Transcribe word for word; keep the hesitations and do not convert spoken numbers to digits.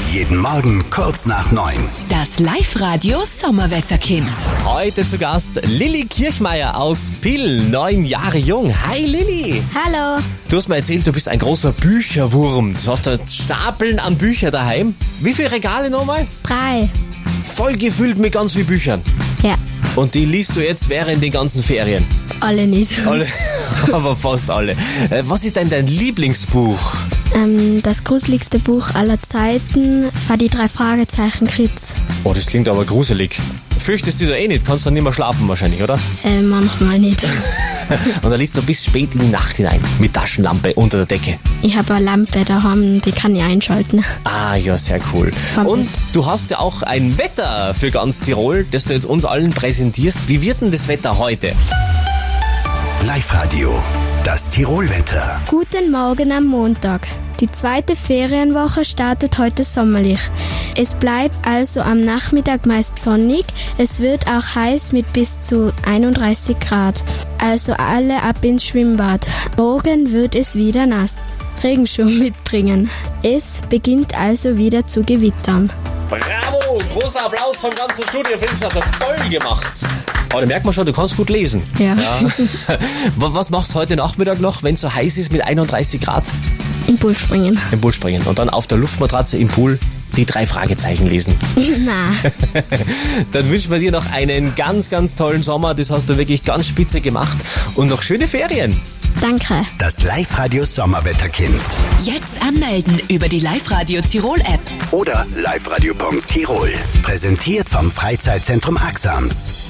Jeden Morgen kurz nach neun. Das Live-Radio Sommerwetterkind. Heute zu Gast Lilly Kirchmeier aus Pill, neun Jahre jung. Hi Lilly. Hallo. Du hast mir erzählt, du bist ein großer Bücherwurm. Du hast da Stapeln an Büchern daheim. Wie viele Regale nochmal? Drei. Voll gefüllt mit ganz vielen Büchern. Ja, Und die liest du jetzt während den ganzen Ferien? alle nicht. Alle, aber fast alle. Äh, Was ist denn dein Lieblingsbuch? Ähm, das gruseligste Buch aller Zeiten war die drei Fragezeichen Kids. Oh, das klingt aber gruselig. Fürchtest du dich da eh nicht? Kannst dann nicht mehr schlafen wahrscheinlich, oder? Äh, manchmal nicht. Und dann liest du bis spät in die Nacht hinein. Mit Taschenlampe unter der Decke. Ich habe eine Lampe daheim, die kann ich einschalten. Ah, ja, sehr cool. Und du hast ja auch ein Wetter für ganz Tirol, das du jetzt uns allen präsentierst. Wie wird denn das Wetter heute? Live-Radio, das Tirolwetter. Guten Morgen am Montag. Die zweite Ferienwoche startet heute sommerlich. Es bleibt also am Nachmittag meist sonnig. Es wird auch heiß mit bis zu einunddreißig Grad. Also alle ab ins Schwimmbad. Morgen wird es wieder nass. Regenschuhe mitbringen. Es beginnt also wieder zu gewittern. Bravo! Großer Applaus vom ganzen Studio. Findest du, das toll gemacht. Aber da merkt man schon, du kannst gut lesen. Ja. Was machst du heute Nachmittag noch, wenn es so heiß ist mit einunddreißig Grad? Im Pool springen. Im Pool springen. Und dann auf der Luftmatratze im Pool die drei Fragezeichen lesen. Na, Dann wünschen wir dir noch einen ganz, ganz tollen Sommer. Das hast du wirklich ganz spitze gemacht. Und noch schöne Ferien. danke. Das Live-Radio Sommerwetterkind. Jetzt anmelden über die Live-Radio Tirol-App. Oder liveradio punkt tirol. Präsentiert vom Freizeitzentrum Axams.